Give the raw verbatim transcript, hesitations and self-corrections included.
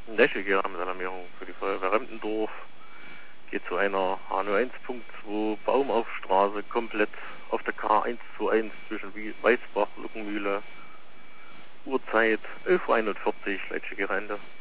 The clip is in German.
Näschige Rahmenalarmierung für die Feuerwehr Rempendorf. Geht zu einer H null eins Punkt zwei Baumaufstraße, komplett auf der K eins zwei eins zwischen Weißbach, Luckenmühle. Uhrzeit elf Uhr einundvierzig, Leitschige Rente.